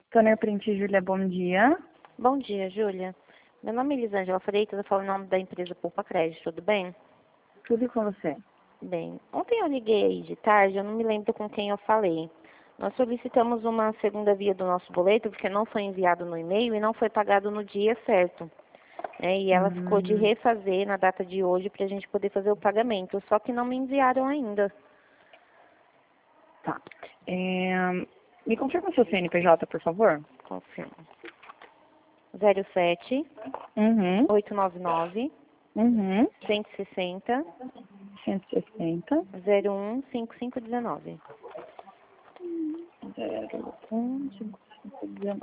Toner Print, Júlia, bom dia. Bom dia, Júlia. Meu nome é Elisângela Freitas, eu falo em nome da empresa Poupa Crédito, tudo bem? Tudo com você. Bem, ontem eu liguei aí de tarde, eu não me lembro com quem eu falei. Nós solicitamos uma segunda via do nosso boleto, porque não foi enviado no e-mail e não foi pagado no dia certo. E ela ficou de refazer na data de hoje para a gente poder fazer o pagamento, só que não me enviaram ainda. Tá. Me confirma o seu CNPJ, por favor. Confirmo. 07 Uhum. 899 Uhum. 160 160 015519. 015519.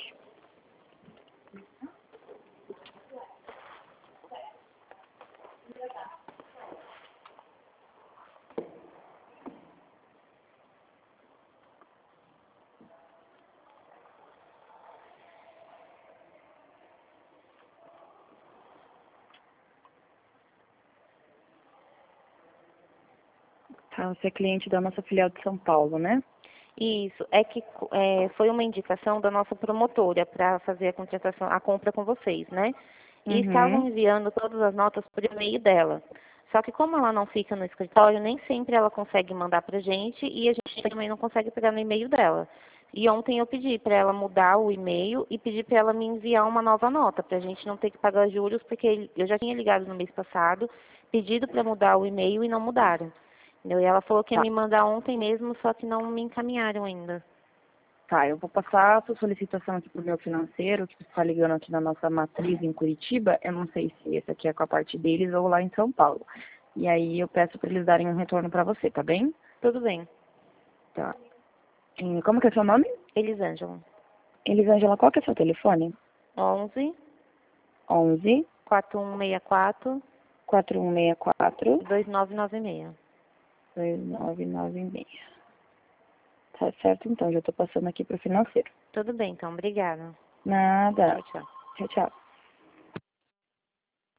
Tá, você é cliente da nossa filial de São Paulo, né? Isso, foi uma indicação da nossa promotora para fazer a contratação, a compra com vocês, né? E estavam Uhum. enviando todas as notas por e-mail dela. Só que como ela não fica no escritório, nem sempre ela consegue mandar pra gente e a gente também não consegue pegar no e-mail dela. E ontem eu pedi para ela mudar o e-mail e pedi para ela me enviar uma nova nota, para a gente não ter que pagar juros, porque eu já tinha ligado no mês passado, pedido para mudar o e-mail e não mudaram. Entendeu? E ela falou que ia Tá, me mandar ontem mesmo, só que não me encaminharam ainda. tá, eu vou passar a sua solicitação aqui pro meu financeiro, que está ligando aqui na nossa matriz em Curitiba. Eu não sei se esse aqui é com a parte deles ou lá em São Paulo. E aí eu peço para eles darem um retorno para você, tá bem? Tudo bem. Tá. E como que é seu nome? Elisângela. Elisângela, qual que é seu telefone? 11 11 4164 4164 2996. 2996. Tá certo, então. Já tô passando aqui pro financeiro. Tudo bem, então. Obrigada. Nada. Tchau, tchau. Tchau, tchau.